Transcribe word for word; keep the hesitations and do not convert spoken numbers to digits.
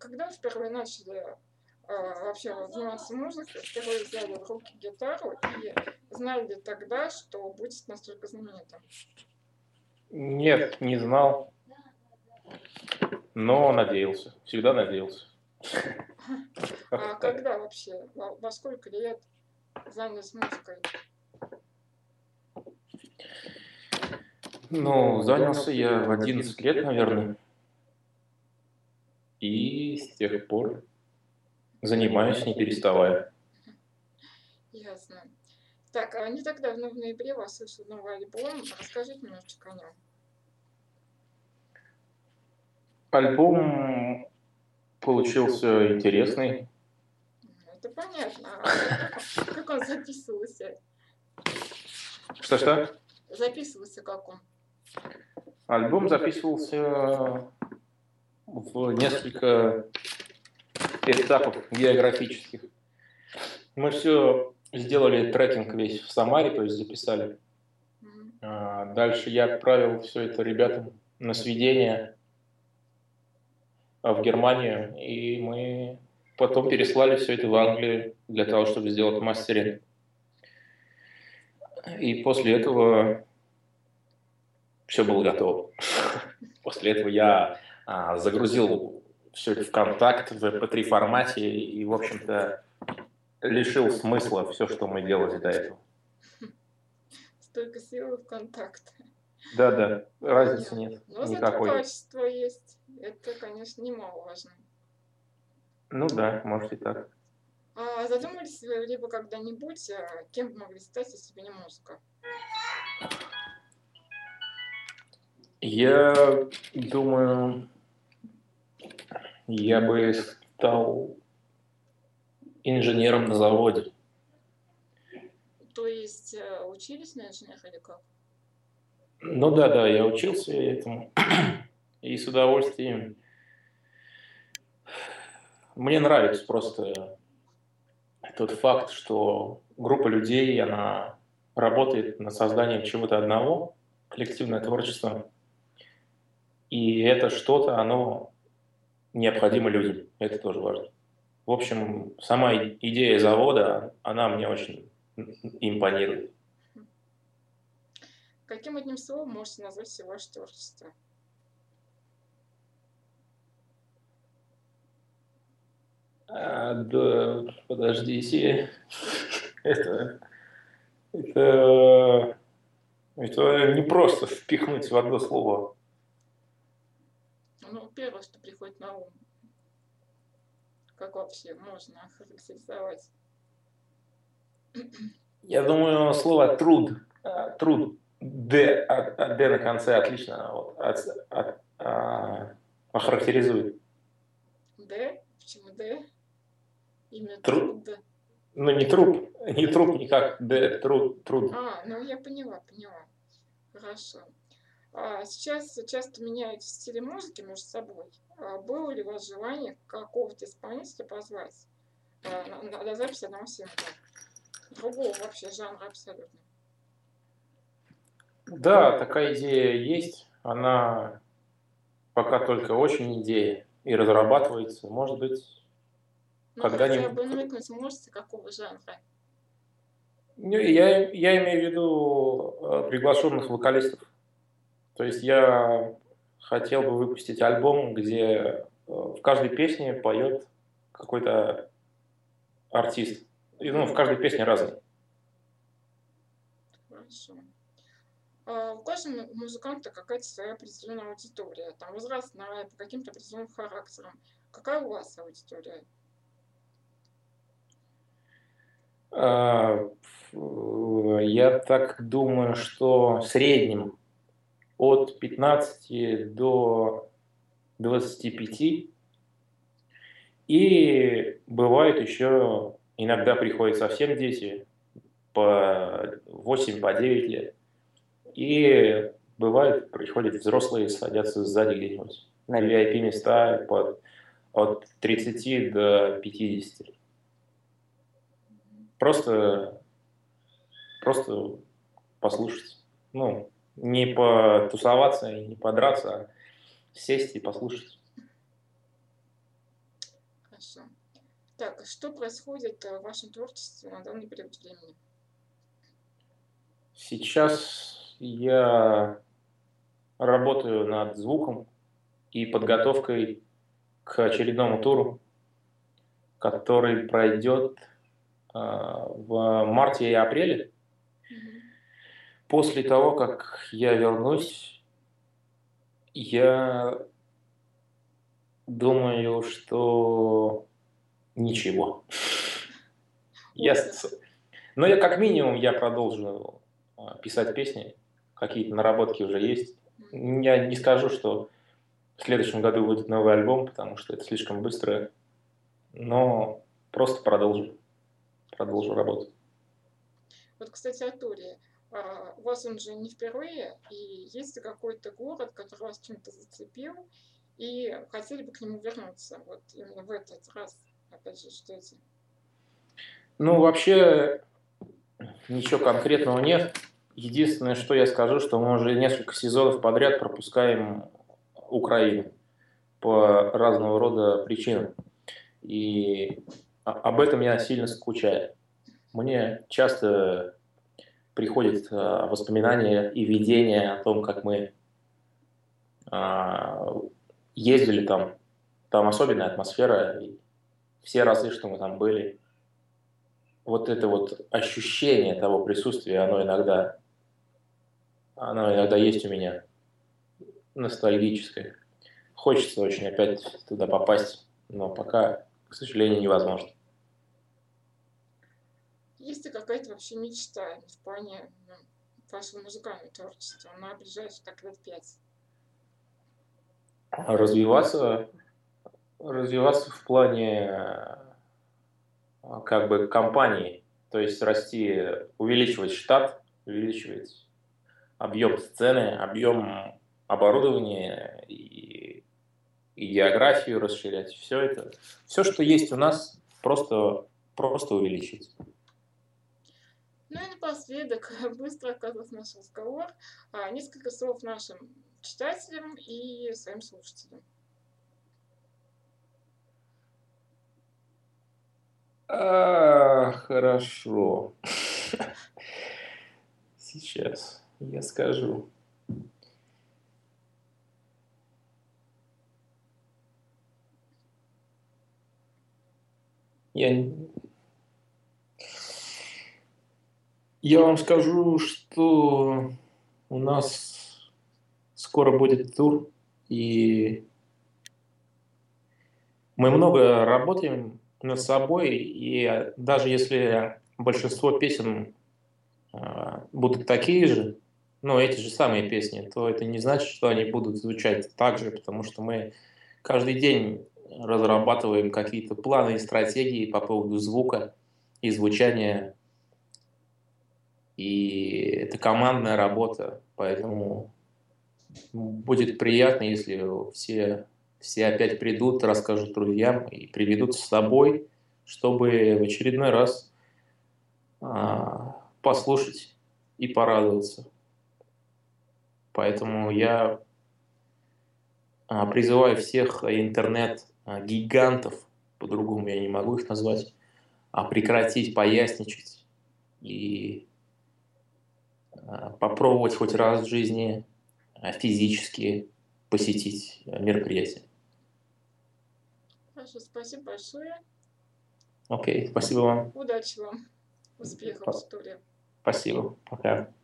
когда вы впервые начали а, вообще вот заниматься музыкой, впервые взяли в руки гитару и знали ли тогда, что будет настолько знаменитым? Нет, не знал, но надеялся. Всегда надеялся. А когда вообще, во, во сколько лет занялись музыкой? Ну, занялся я в одиннадцать лет, наверное. И с тех пор занимаюсь, не переставая. Ясно. Так, а не так давно, в ноябре, вас вышел новый альбом. Расскажите немножечко о нем. Альбом получился интересный. Это понятно. А как, он- как он записывался? Что-что? Записывался как он? Альбом записывался в несколько этапов географических. Мы все сделали трекинг весь в Самаре, то есть записали. Мгм. А дальше я отправил все это ребятам на сведение в Германию, и мы потом переслали все это в Англию для того, чтобы сделать мастеринг. И после этого все было готово. После этого я а, загрузил все это в контакт, в эм пэ три формате, и, в общем-то, лишил смысла все, что мы делали до этого. Столько силы в контакт. Да-да, разницы нет Но зато никакой. качество есть. Это, конечно, немаловажно. Ну да, может и так. А задумались вы либо когда-нибудь, а, кем бы могли стать, если бы не музыка? Я думаю, я бы стал инженером на заводе. То есть э, учились на инженера или как? Ну да, да, я учился этому и с удовольствием. Мне нравится просто тот факт, что группа людей, она работает над созданием чего-то одного, коллективное творчество, и это что-то, оно необходимо людям, это тоже важно. В общем, сама и- идея завода, она мне очень импонирует. Каким одним словом можете назвать все ваше творчество? А, да, подождите, это, это, это не просто впихнуть в одно слово. Ну, первое, что приходит на ум, как вообще можно охарактеризовать? Я думаю, слово труд, а, труд, Д, а- а- Д на конце отлично вот, от- от- а, охарактеризует. Д? Почему Д? Именно Труд, труд. ну не труп, не труп никак, Д, труд, труд. А, ну я поняла, поняла. Хорошо. А сейчас часто меняют стили музыки между собой. А было ли у вас желание какого-то исполнителя позвать а, на, на- на запись одного сингла? Другого вообще жанра абсолютно. Да, такая идея есть, она пока только очень идея и разрабатывается, может быть, Ну, хотя когда-нибудь. бы намекнуть можете, какого жанра? Ну, я, я имею в виду э, приглашенных вокалистов. То есть я хотел бы выпустить альбом, где э, в каждой песне поет какой-то артист. И, ну, в каждой песне разный. Хорошо. А, у каждого музыканта какая-то своя определенная аудитория, там возрастная, по каким-то определенным характерам. Какая у вас аудитория? А, ф- Я так думаю, что в среднем от пятнадцати до двадцати пяти. И бывает еще, иногда приходят совсем дети, по восемь, по девять лет. И бывает, приходят взрослые, садятся сзади где-нибудь на ви ай пи места под, от тридцати до пятидесяти. Просто, просто послушать. Ну, не потусоваться и не подраться, а сесть и послушать. Хорошо. Так, а что происходит э, в вашем творчестве на данный период времени? Сейчас я работаю над звуком и подготовкой к очередному туру, который пройдет а, в марте и апреле. Мгм. После того, как я вернусь, я думаю, что ничего. Я, Отдых. с- но я как минимум я продолжу а, писать песни, какие-то наработки уже есть. Мгм. Я не скажу, что в следующем году будет новый альбом, потому что это слишком быстро, но просто продолжу, продолжу работать. Вот, кстати, о туре. А, у вас он же не впервые, и есть ли какой-то город, который вас чем-то зацепил, и хотели бы к нему вернуться, вот именно в этот раз, опять же, ждете? Ну, вообще, ничего конкретного нет. Единственное, что я скажу, что мы уже несколько сезонов подряд пропускаем Украину по разного рода причинам. И о- об этом я сильно скучаю. Мне часто приходят а, воспоминания и видения о том, как мы а, ездили там. Там особенная атмосфера. И все разы, что мы там были, вот это вот ощущение того присутствия, оно иногда, оно иногда есть у меня, ностальгическое. Хочется очень опять туда попасть, но пока, к сожалению, невозможно. Есть ли какая-то вообще мечта в плане ну, вашего музыкального творчества на ближайшие так лет пять? Развиваться, развиваться в плане а, как бы компании, то есть расти, увеличивать штат, увеличивать объем сцены, объем оборудования и, и географию расширять. Все это, все, что есть у нас, просто, просто увеличить. Ну и напоследок, быстро оказался наш разговор, а, несколько слов нашим читателям и своим слушателям. А, хорошо. Сейчас я скажу. Я, я вам скажу, что у нас скоро будет тур, и мы много работаем над собой, и даже если большинство песен а, будут такие же, ну, эти же самые песни, то это не значит, что они будут звучать так же, потому что мы каждый день разрабатываем какие-то планы и стратегии по поводу звука и звучания, и это командная работа, поэтому будет приятно, если все, все опять придут, расскажут друзьям и приведут с собой, чтобы в очередной раз а, послушать и порадоваться. Поэтому я а, призываю всех интернет-гигантов, по-другому я не могу их назвать, а прекратить поясничать и а, попробовать хоть раз в жизни а, физически посетить а, мероприятие. Хорошо, спасибо большое. Окей, спасибо вам. Удачи вам, успехов в туре. Спасибо. Пока.